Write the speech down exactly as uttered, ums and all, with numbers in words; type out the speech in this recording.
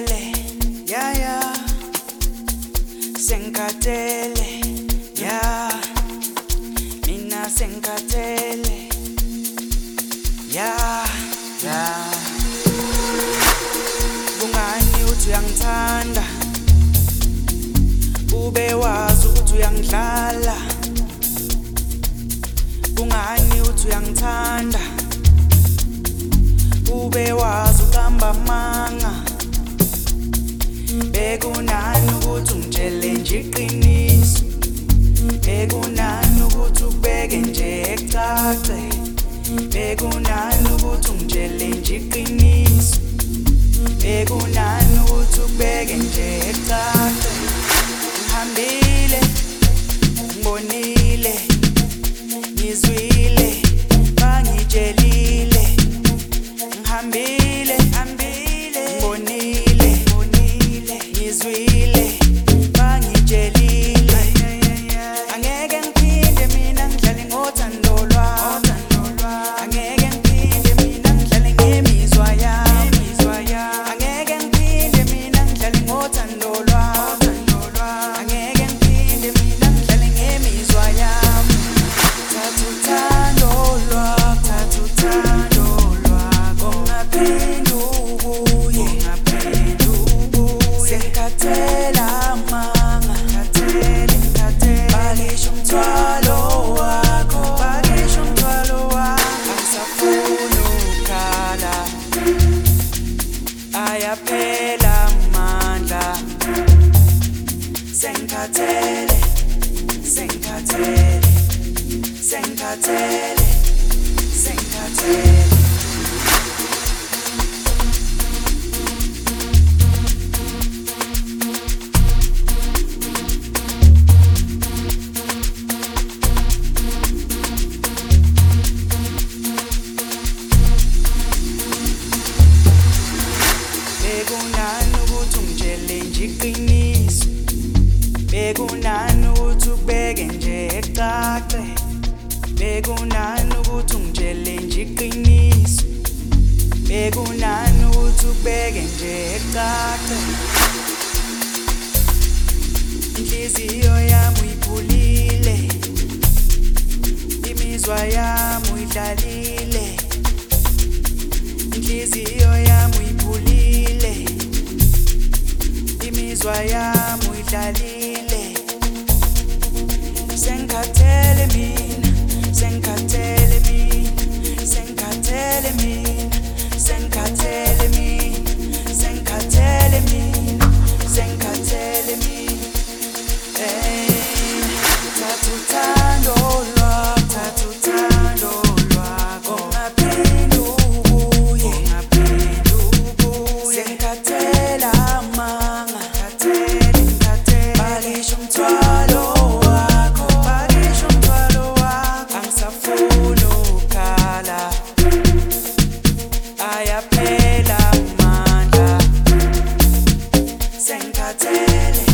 Sengikhathele, yeah yeah. Sengikhathele, yeah. Mina sengikhathele, yeah yeah. Kungani uthi uyangithanda, ube wazi ukuthi uyangidlala. Kungani uthi uyangithanda, ube wazi uqamba amanga. Bekunani ukuthi ungitshele nje iqiniso, bekunani ukuthi ubeke nje ecace. Bekunani ukuthi ungitshele nje iqiniso, bekunani ukuthi ubeke nje ecace. Ngihambile, ngibonile, ngizwile, bangitshelile. Ngihambile, ngihambile, ngibonile, ngibonile, ngizwile, bangitshelile. Angeke ngiphinde mina ngidlale ngothando lwami, angeke ngiphinde mina ngidlale ngemizwa yami. Angeke ngiphinde mina ngidlale ngothando lwami, angeke ngiphinde mina ngidlale ngemizwa yami. Thatha uthando lwakho, thatha uthando lwakho, ungaphinde ubuye, ungaphinde ubuye. Sengikhathele amanga, ngikhathele, ngikhathele. Pakisha umthwalo wakho, pakisha umthwalo wakho. Angisafuni ukukhala, ayaphela amandla. Sengikhathele, sengikhathele, sengikhathele, sengikhathele. Bekunani ukuthi ungitshele nje iqiniso, bekunani ukuthi ubeke nje ecace. Bekunani ukuthi ungitshele nje iqiniso, bekunani ukuthi ubeke nje ecace. Inhliziyo yami uyiphulile, imizwa yami uyidlalile. Inhliziyo yami uyiphulile, imizwa yami uyidlalile. Sengikhathele mina, sengikhathele mina, sengikhathele mina, sengikhathele mina, sengikhathele mina, sengikhathele mina. Hey, thatha uthando lwakho, thatha uthando lwakho, ungaphinde ubuye, ungaphinde ubuye. Sengikhathele amanga, ngikhathele, ngikhathele. Pakisha umthwalo wakho, pakisha umthwalo wakho. Angisafuni ukukhala, ayaphela amandla. Sengikhathele.